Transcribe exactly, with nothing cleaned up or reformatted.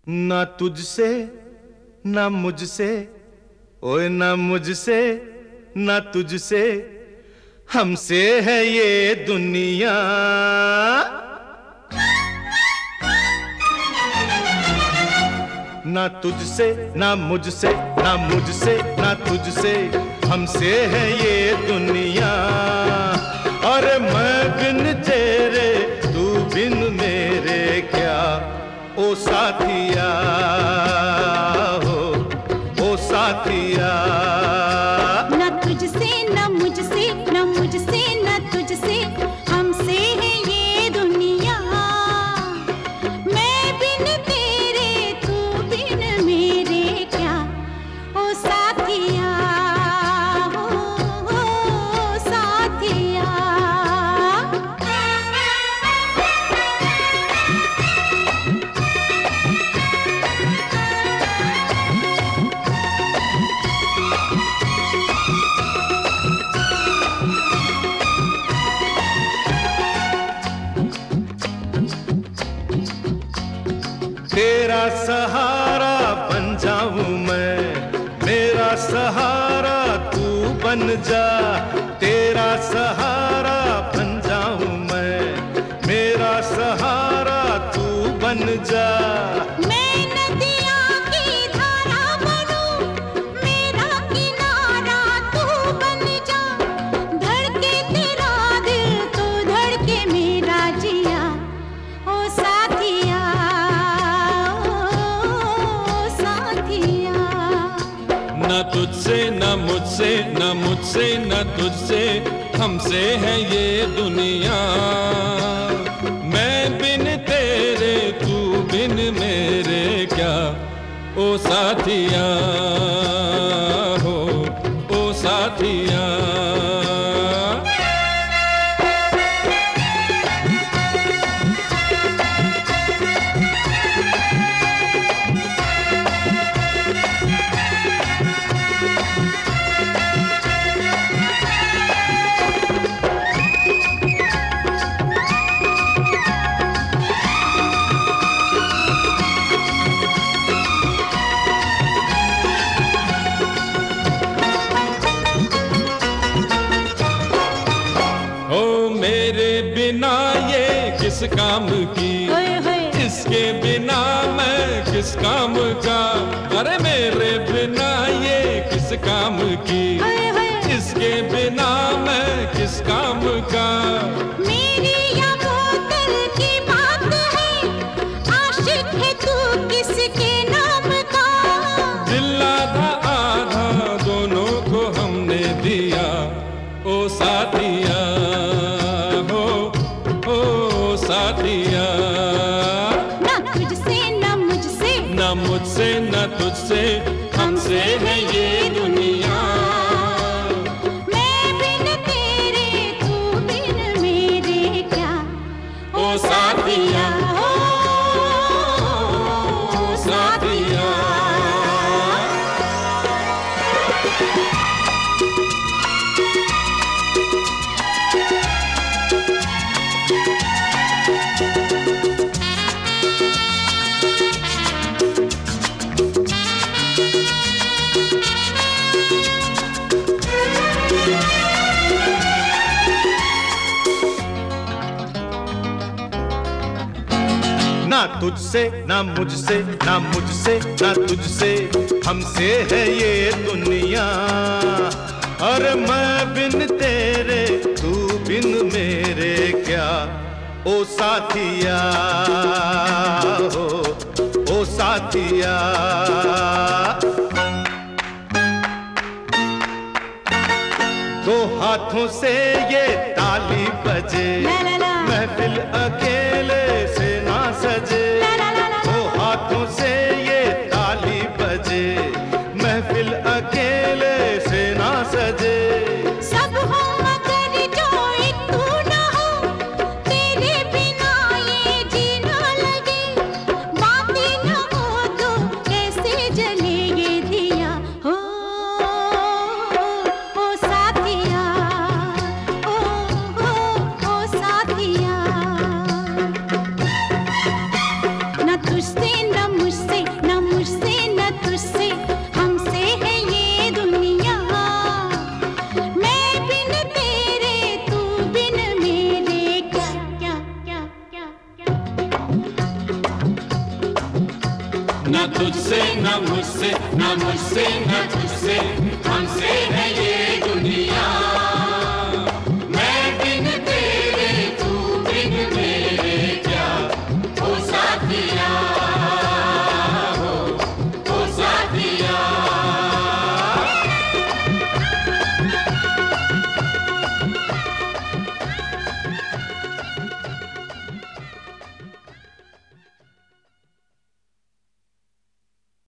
ना तुझसे ना मुझसे, ओए ना मुझसे ना तुझसे, हमसे है ये दुनिया। ना तुझसे ना मुझसे, ना मुझसे ना तुझसे, हमसे है ये दुनिया। और मैं बिन तेरे तू बिन मेरे क्या, ओ साथिया हो, ओ साथिया। ना तुझसे ना मुझसे, ना मुझसे ना तुझसे, हमसे है ये दुनिया। मैं बिन तेरे तू बिन मेरे क्या, ओ साथिया हो, ओ साथिया। तेरा सहारा बन जाऊं मैं, मेरा सहारा तू बन जा। तेरा सहारा बन जाऊं मैं, मेरा सहारा तू बन जा। मैं नदिया की धारा बनूं, मेरा किनारा तू बन जा। धड़के तेरा दिल तो धड़के मेरा जिया, ओ साथिया ओ साथिया। ना तुझसे ना मुझसे, ना मुझसे ना तुझसे, हमसे है ये दुनिया। मैं बिन तेरे तू बिन मेरे क्या, ओ साथिया हो, ओ साथिया। मेरे बिना ये किस काम की, ओए होए। इसके बिना मैं किस काम का। अरे मेरे बिना ये किस काम की, ओए होए। इसके बिना मैं किस काम का। मेरी या बोतल की बात है, आशिक है तू किसके नाम का। दिल आधा आधा दोनों को हमने दिया, ओ साथिया हो, ओ साथिया। ना तुझसे ना मुझसे, ना मुझसे ना तुझसे, हमसे है ये दुनिया। मैं बिन तेरे तू बिन मेरे क्या, ओ साथिया हो, ओ साथिया। ना तुझसे ना मुझसे, ना मुझसे ना तुझसे, हमसे है ये दुनिया। और मैं बिन तेरे तू बिन मेरे क्या, ओ साथिया हो, ओ साथिया। दो हाथों से ये ताली बजे, ला ला ला। महफिल अकेले से ना सजे। ला ला ला ला। दो हाथों से ये ताली बजे, महफिल अकेले से ना सजे। सब हो मगर जो एक तू ना हो, तेरे बिना ये जीना लगे। बातें न हो तो कैसे जले ये दिया, हो, ओ साथिया ओ, ओ, ओ साथिया। तुझसे न मुझसे न मुझसे न तुझसे हमसे है